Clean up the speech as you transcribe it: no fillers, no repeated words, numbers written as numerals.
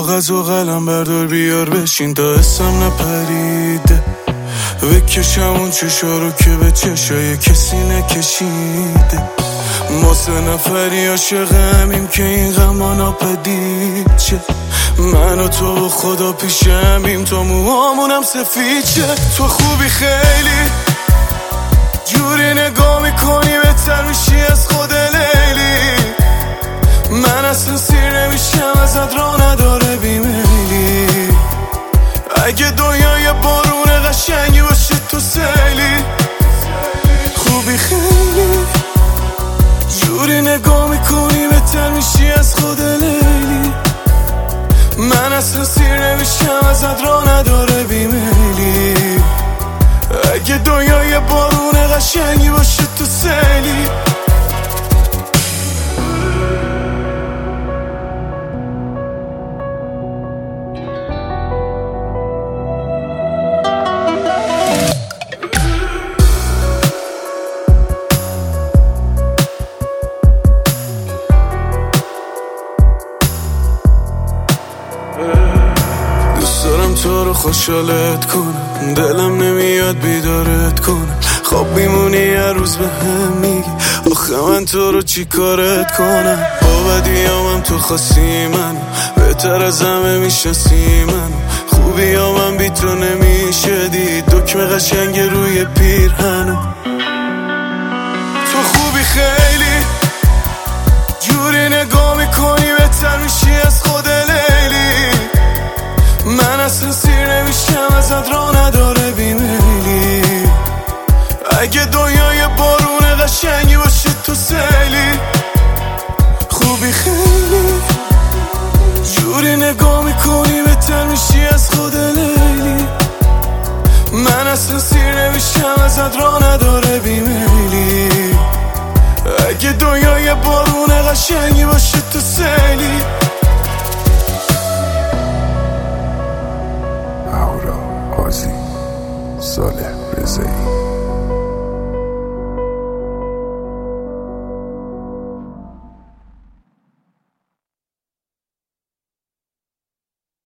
کاغذ و قلم بردار بیار بشین تا اسم نپریده، بکشم اون چشا رو که به چشای کسی نکشیده. ما 3 نفری عاشقمیم که این غما ناپدید شه، من و تو و خدا پیشمیم تا موهامونم سفید شه. تو خوبی خیلی جوری نگاه میکنی بهتر میشی از خود لیلی، من اصلا سیر نمیشم ازت راه نداره بیمیلی. اگه دنیای بارون قشنگی باشه تو سیلی، خوبی خیلی جوری نگاه میکنی بهتر میشی از خود لیلی، من اصلا سیر نمیشم ازت راه نداره بیمیلی. اگه دنیای بارون قشنگی باشه تو سیلی. دوست دارم تو رو خوشحالت کنم، دلم نمیاد بیدارت کنم، خواب میمونی هر روز به هم میگی آخه من تو رو چی کارت کنم. با بدیامم تو خاصی منو، بهتر از همه میشناسی منو، خوبی ها من بی تو نمیشه دید، دکمه قشنگ روی پیرهنو. تو خوبی خیلی جوری نگاه میکنی بهتر میشی از خود لیلی، من اصلا سیر نمیشم ازت راه نداره بیمیلی. اگه دنیای بارون قشنگی باشه تو سیلی، خوبی خیلی جوری نگاه میکنی بهتر میشی از خود لیلی، من اصلا سیر نمیشم ازت راه نداره بیمیلی. اگه دنیای بارون قشنگی باشه تو سیلی. اهورا قاضی صالح رضایی.